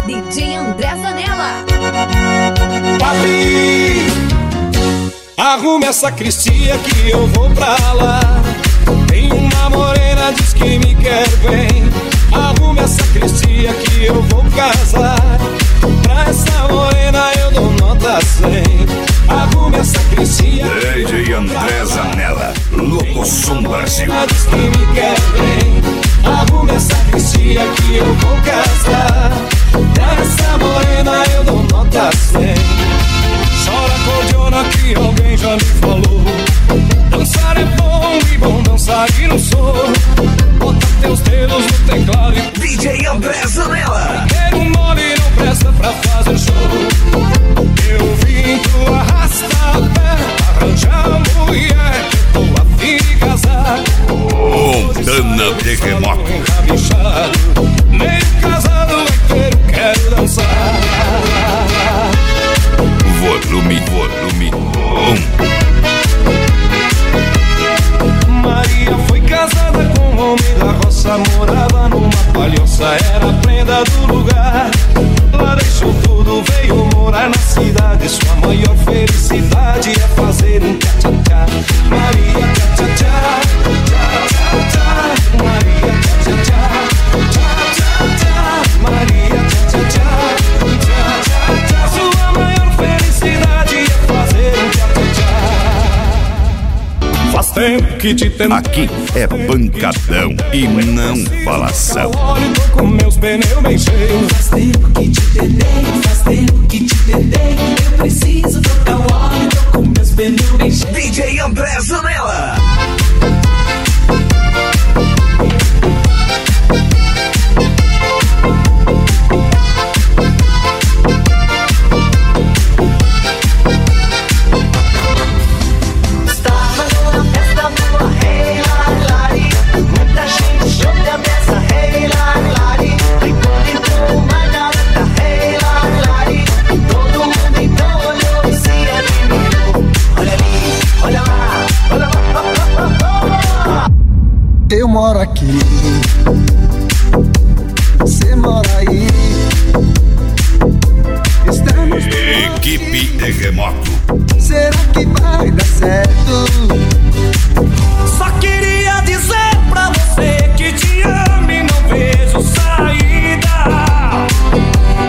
DJ André Zanella. Papi, arrume essa cristia que eu vou pra lá. Tem uma morena, diz que me quer bem. Arrume essa cristia que eu vou casar. Pra essa morena eu dou nota 100. Arrume essa cristia. DJ André Zanella, Louco Som Brasil. Diz que me quer bem. Arrume essa cristia que eu vou casar. Pra essa morena eu dou nota 100. Chora cordiona que alguém já me falou. Dançar é bom e bom dançar e não sou. Bota teus dedos no teclado e DJ André Zanella. ter um mole não presta pra fazer show. Eu vim pro arrasta-pé, arranjar mulher que eu tô a fim de casar. Montana Terremoto. Meio casado inteiro quero dançar. Volume 1. Maria foi casada com um homem da roça. Morava numa palhoça, era a prenda do lugar. Lá deixou tudo, veio morar na cidade. Sua maior felicidade é fazer um tchá-tchá-tchá. Maria tchá-tchá-tchá, tchá-tchá-tchá. Maria tchá-tchá-tchá, tchá-tchá-tchá. Maria tchá-tchá-tchá, tchá-tchá-tchá. Sua maior felicidade é fazer um tchá-tchá-tchá. Faz tempo que te tento. Aqui é pancadão e não falação. Tô com meus pneus bem cheios. Faz tempo que te tentei, faz tempo que te tentei. Eu preciso trocar o óleo, tô com meus pneus bem cheios. DJ André Zanella. Estava numa festa boa, hey, lari, lari. Muita gente sobre a mesa, hey, lari, lari. E quando entrou uma garota, hey, lari, lari. Todo mundo então olhou e se admirou. Olha ali, olha lá, olha lá. Eu moro aqui, você mora aí. Estamos Equipe Terremoto. será que vai dar certo? Só queria dizer pra você que te amo e não vejo sair.